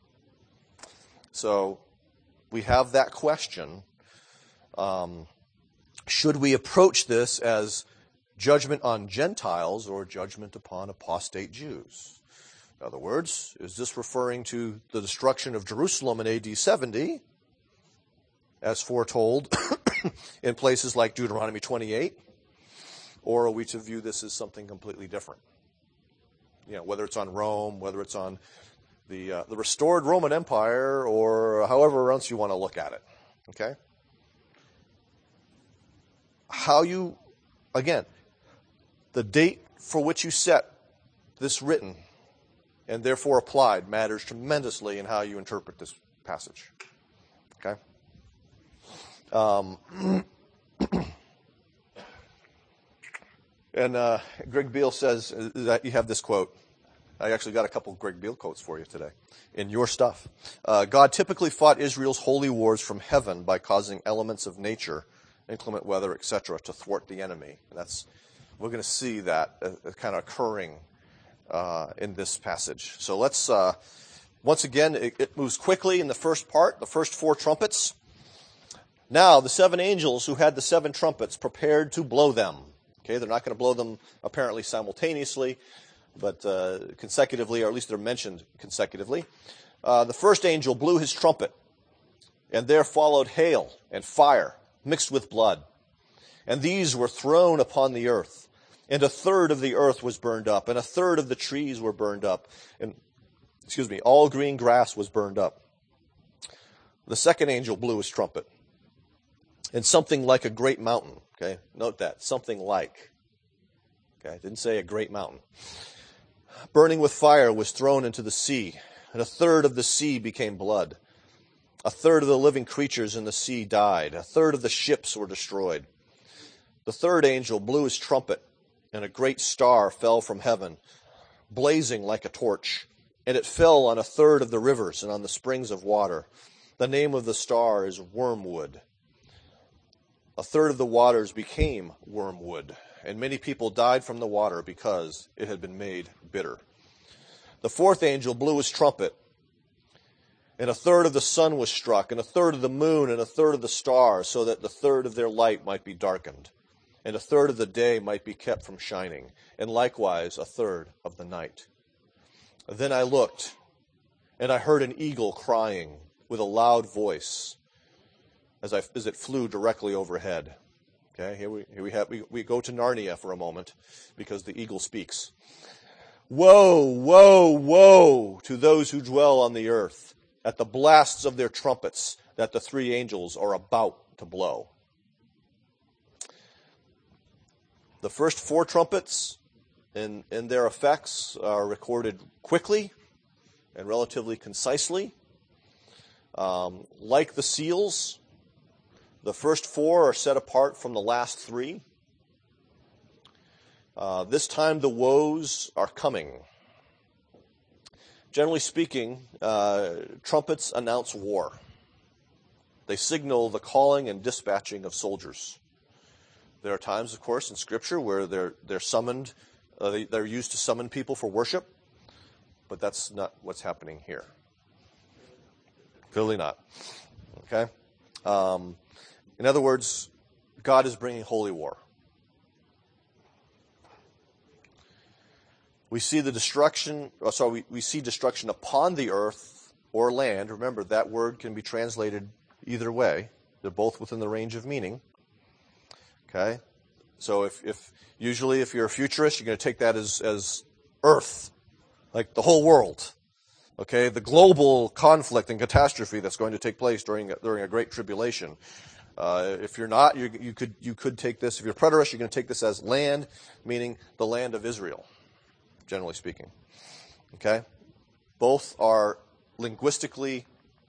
So we have that question. Um, should we approach this as judgment on Gentiles or judgment upon apostate Jews? In other words, is this referring to the destruction of Jerusalem in A D seventy, as foretold in places like Deuteronomy twenty-eight? Or are we to view this as something completely different? You know, whether it's on Rome, whether it's on the uh, the restored Roman Empire, or however else you want to look at it. Okay? How you, again, the date for which you set this written and therefore applied matters tremendously in how you interpret this passage. Okay? Um, and uh, Greg Beale says that you have this quote. I actually got a couple of Greg Beale quotes for you today in your stuff. Uh, God typically fought Israel's holy wars from heaven by causing elements of nature, inclement weather, et cetera, to thwart the enemy. And that's we're going to see that uh, kind of occurring uh, in this passage. So let's uh, once again it, it moves quickly in the first part, the first four trumpets. Now the seven angels who had the seven trumpets prepared to blow them. Okay, they're not going to blow them apparently simultaneously, but uh, consecutively, or at least they're mentioned consecutively. Uh, the first angel blew his trumpet, and there followed hail and fire mixed with blood. And these were thrown upon the earth, and a third of the earth was burned up, and a third of the trees were burned up, and, excuse me, all green grass was burned up. The second angel blew his trumpet, and something like a great mountain, okay, note that, something like, okay, it didn't say a great mountain, burning with fire was thrown into the sea, and a third of the sea became blood. A third of the living creatures in the sea died. A third of the ships were destroyed. The third angel blew his trumpet, and a great star fell from heaven, blazing like a torch, and it fell on a third of the rivers and on the springs of water. The name of the star is Wormwood. A third of the waters became wormwood, and many people died from the water because it had been made bitter. The fourth angel blew his trumpet, and a third of the sun was struck, and a third of the moon, and a third of the stars, so that the third of their light might be darkened, and a third of the day might be kept from shining, and likewise a third of the night. Then I looked, and I heard an eagle crying with a loud voice as, I, as it flew directly overhead. Okay, here we, here we have, we, we go to Narnia for a moment, because the eagle speaks. Woe, woe, woe to those who dwell on the earth, at the blasts of their trumpets that the three angels are about to blow. The first four trumpets and, and their effects are recorded quickly and relatively concisely. Um, like the seals, the first four are set apart from the last three. Uh, this time the woes are coming. Generally speaking, uh, trumpets announce war. They signal the calling and dispatching of soldiers. There are times, of course, in Scripture where they're they're summoned, uh, they, they're used to summon people for worship, but that's not what's happening here. Clearly not. Okay? Um, in other words, God is bringing holy war. We see the destruction, oh, sorry, we, we see destruction upon the earth or land. Remember, that word can be translated either way. They're both within the range of meaning. Okay? So if, if usually if you're a futurist, you're going to take that as, as earth, like the whole world. Okay? The global conflict and catastrophe that's going to take place during, during a great tribulation. Uh, if you're not, you, you could, you could take this, if you're a preterist, you're going to take this as land, meaning the land of Israel. Generally speaking. Okay? Both are linguistically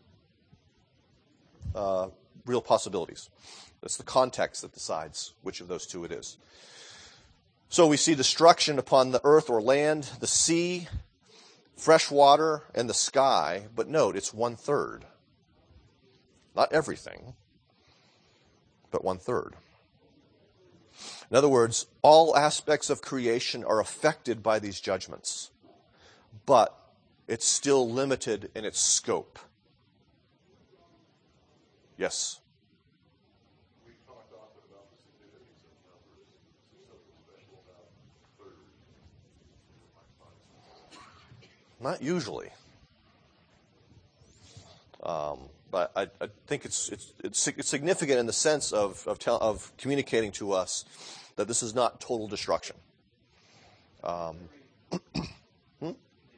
uh, real possibilities. It's the context that decides which of those two it is. So we see destruction upon the earth or land, the sea, fresh water, and the sky. But note, it's one third. Not everything. but one-third. In other words, all aspects of creation are affected by these judgments, but it's still limited in its scope. Yes? We talked often about the significance of numbers. Is there something special about third? Not usually. Um, but I, I think it's, it's it's it's significant in the sense of of, tell, of communicating to us that this is not total destruction. Um, hmm?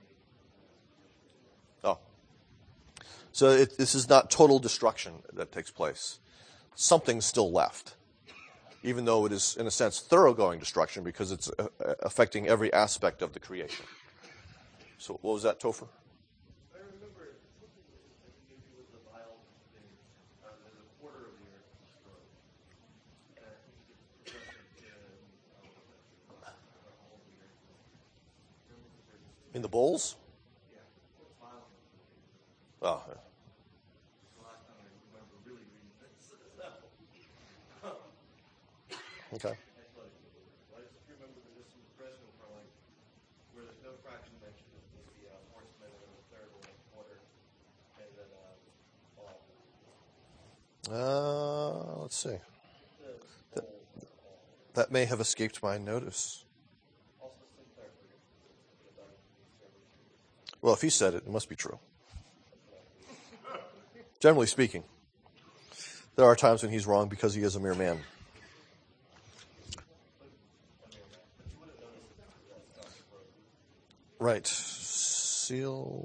Oh, so it, this is not total destruction that takes place. Something's still left, even though it is in a sense thoroughgoing destruction because it's uh, affecting every aspect of the creation. So what was that, Topher? I remember something I think maybe with the vial thing. Uh, there's a quarter of the earth destroyed. And I think it's progressive to uh, the whole of the earth. In the bowls? Yeah, it's vial. Oh, yeah. It's the last time I remember really reading this. So, Okay. I thought it was, I just remember that this was present for like where there's no fraction mentioned. It's the uh, horsemen and the third and the quarter, and then uh, all. Uh, let's see. That, that may have escaped my notice. Also, Sinclair. Well, if he said it, it must be true. Generally speaking, there are times when he's wrong because he is a mere man. Right. Seal.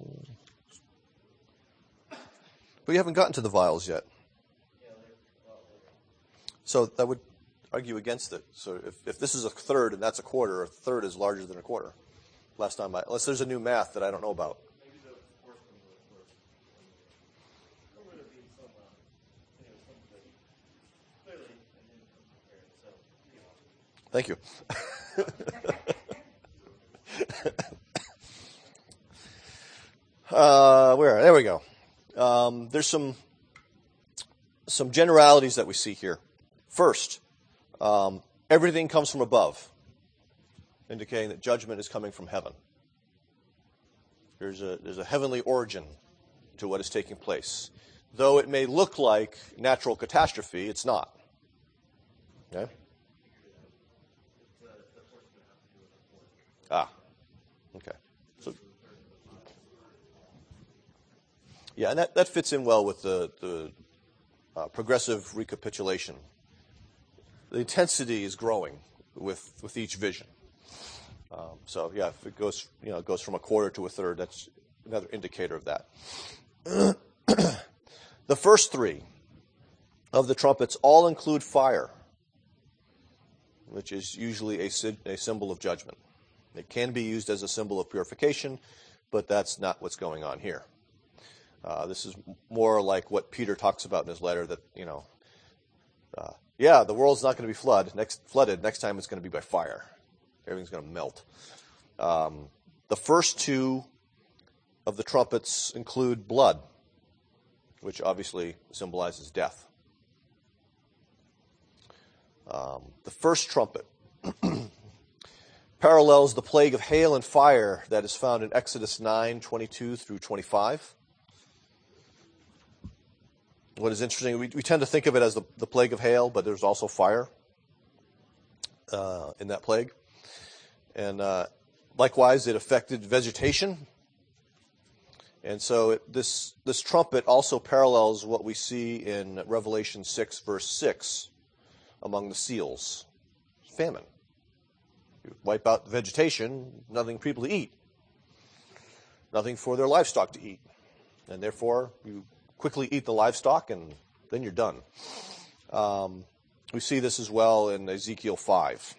We haven't gotten to the vials yet. So that would argue against it. So if, if this is a third and that's a quarter, a third is larger than a quarter. Last time I, unless there's a new math that I don't know about. Maybe the horsemen were worse. I remember there being some, uh, you know, some that clearly I didn't come prepared, so, you know. Thank you. uh, where? There we go. Um, there's some some generalities that we see here. First, um, everything comes from above, indicating that judgment is coming from heaven. There's a there's a heavenly origin to what is taking place. Though it may look like natural catastrophe, it's not. Okay? Ah, okay. So, yeah, and that, that fits in well with the, the uh, progressive recapitulation. The intensity is growing with, with each vision. Um, so, yeah, if it goes, you know, it goes from a quarter to a third, that's another indicator of that. The first three of the trumpets all include fire, which is usually a, a symbol of judgment. It can be used as a symbol of purification, but that's not what's going on here. Uh, this is more like what Peter talks about in his letter that, you know, uh, yeah, the world's not going to be flood, next, flooded. Next time it's going to be by fire. Everything's going to melt. Um, the first two of the trumpets include blood, which obviously symbolizes death. Um, the first trumpet parallels the plague of hail and fire that is found in Exodus nine, twenty-two through twenty-five. What is interesting, we, we tend to think of it as the, the plague of hail, but there's also fire uh, in that plague. And uh, likewise, it affected vegetation. And so it, this this trumpet also parallels what we see in Revelation six, verse six, among the seals. Famine. You wipe out the vegetation, nothing for people to eat. Nothing for their livestock to eat. And therefore, you quickly eat the livestock, and then you're done. Um, we see this as well in Ezekiel five.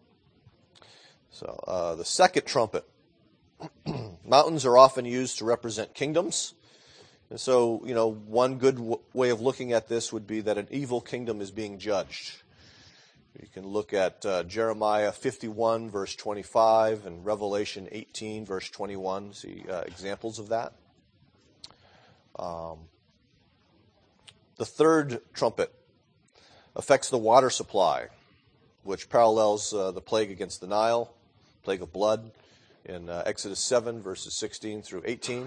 So uh, the second trumpet. Mountains are often used to represent kingdoms. And so, you know, one good w- way of looking at this would be that an evil kingdom is being judged. You can look at uh, Jeremiah fifty-one, verse twenty-five, and Revelation eighteen, verse twenty-one. See uh, examples of that. Um, the third trumpet affects the water supply, which parallels uh, the plague against the Nile, plague of blood, in uh, Exodus seven, verses sixteen through eighteen.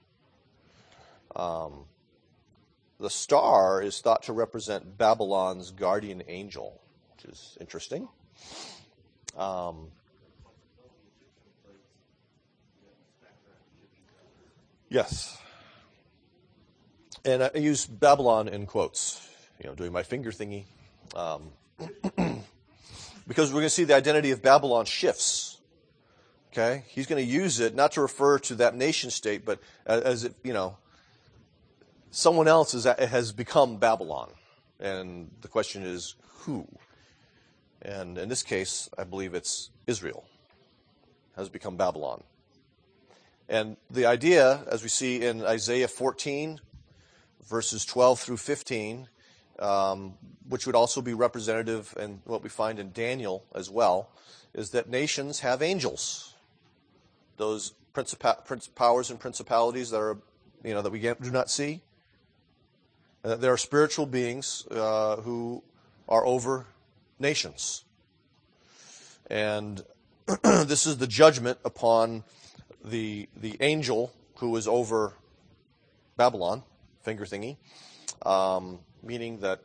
Um, the star is thought to represent Babylon's guardian angel, which is interesting. Um, yes. And I use Babylon in quotes, you know, doing my finger thingy. Um, because we're going to see the identity of Babylon shifts. Okay? He's going to use it not to refer to that nation state, but as if, you know, someone else is, has become Babylon. And the question is, who? And in this case, I believe it's Israel has become Babylon. And the idea, as we see in Isaiah fourteen, verses twelve through fifteen, um, which would also be representative in what we find in Daniel as well, is that nations have angels. Those princip- prince- powers and principalities that are, you know, that we do not see. Uh, there are spiritual beings uh, who are over nations. And this is the judgment upon the the angel who is over Babylon, finger thingy, um, meaning that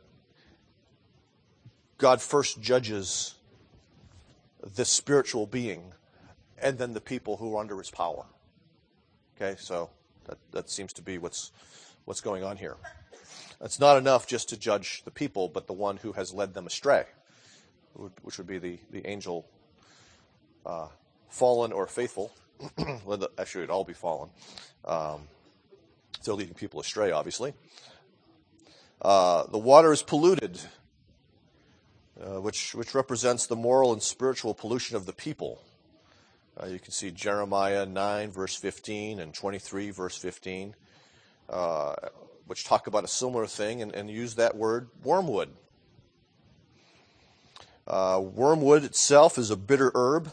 God first judges this spiritual being and then the people who are under his power. Okay, so that, that seems to be what's what's going on here. It's not enough just to judge the people, but the one who has led them astray, which would be the, the angel uh, fallen or faithful. Actually, it'd all be fallen. Um, they're leading people astray, obviously. Uh, the water is polluted, uh, which which represents the moral and spiritual pollution of the people. Uh, you can see Jeremiah nine, verse fifteen, and twenty-three, verse fifteen, uh, which talk about a similar thing and, and use that word, wormwood. Uh, wormwood itself is a bitter herb,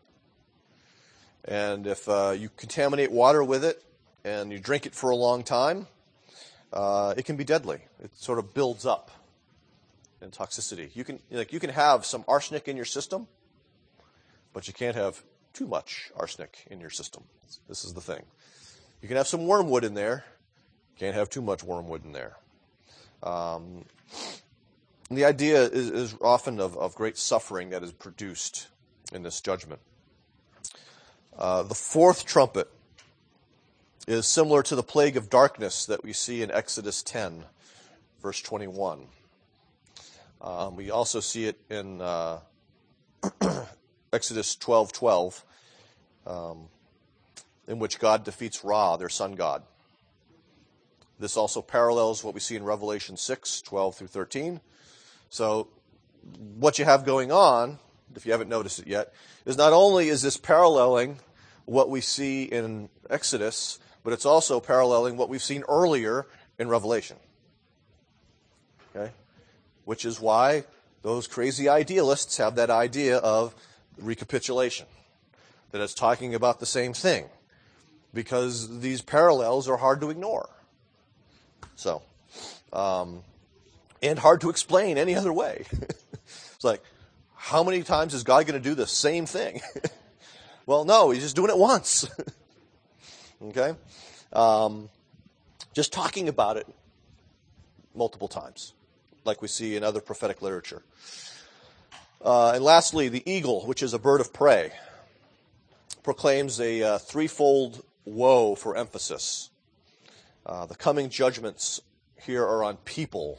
and if uh, you contaminate water with it and you drink it for a long time, uh, it can be deadly. It sort of builds up in toxicity. You can like you can have some arsenic in your system, but you can't have too much arsenic in your system. This is the thing. You can have some wormwood in there. Can't have too much wormwood in there. Um, the idea is, is often of, of great suffering that is produced in this judgment. Uh, the fourth trumpet is similar to the plague of darkness that we see in Exodus ten, verse twenty-one. Um, we also see it in uh, Exodus twelve twelve, um, in which God defeats Ra, their sun god. This also parallels what we see in Revelation six, twelve through thirteen. So what you have going on, if you haven't noticed it yet, is not only is this paralleling what we see in Exodus, but it's also paralleling what we've seen earlier in Revelation. Okay? Which is why those crazy idealists have that idea of recapitulation, that it's talking about the same thing, because these parallels are hard to ignore. So, um, and hard to explain any other way. It's like, how many times is God going to do the same thing? Well, no, he's just doing it once. Okay? Um, just talking about it multiple times, like we see in other prophetic literature. Uh, and lastly, the eagle, which is a bird of prey, proclaims a uh, threefold woe for emphasis. Uh, the coming judgments here are on people,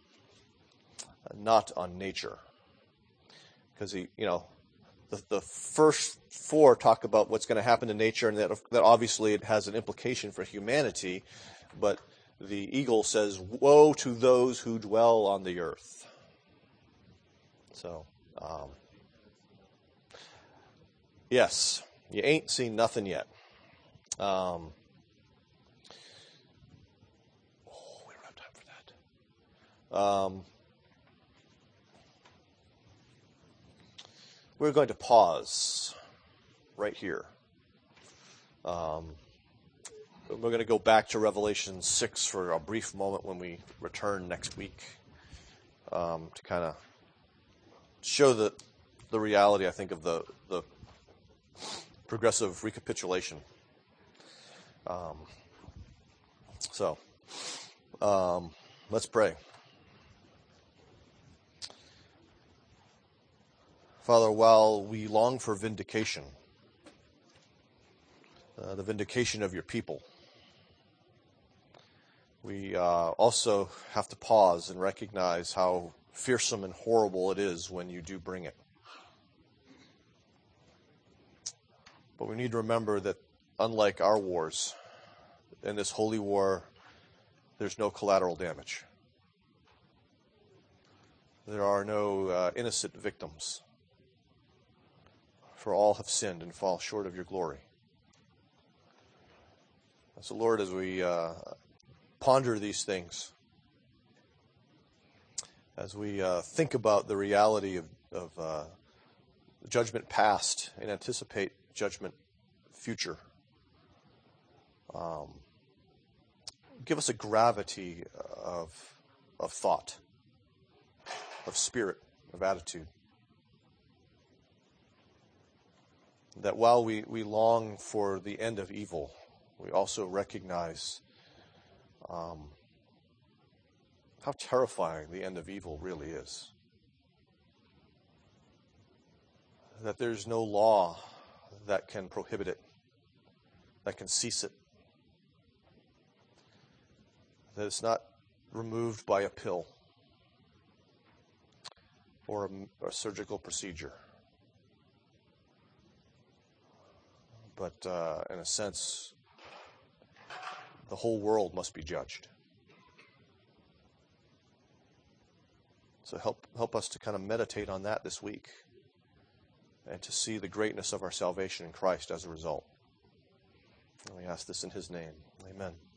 not on nature. Because, he, you know, the, the first four talk about what's going to happen to nature, and that, that obviously it has an implication for humanity. But the eagle says, woe to those who dwell on the earth. So, um, yes, you ain't seen nothing yet. Um, Um, we're going to pause right here. Um, we're going to go back to Revelation six for a brief moment when we return next week. um, to kind of show the the reality, I think, of the the progressive recapitulation. Um, so, um, let's pray. Father, while we long for vindication, uh, the vindication of your people, we uh, also have to pause and recognize how fearsome and horrible it is when you do bring it. But we need to remember that unlike our wars, in this holy war, there's no collateral damage. There are no uh, innocent victims. For all have sinned and fall short of your glory. So, Lord, as we uh, ponder these things, as we uh, think about the reality of, of uh, judgment past and anticipate judgment future, um, give us a gravity of of thought, of spirit, of attitude. That while we, we long for the end of evil, we also recognize um, how terrifying the end of evil really is. That there's no law that can prohibit it, that can cease it. That it's not removed by a pill or a, a surgical procedure. But uh, in a sense, the whole world must be judged. So help help us to kind of meditate on that this week and to see the greatness of our salvation in Christ as a result. And we ask this in his name. Amen.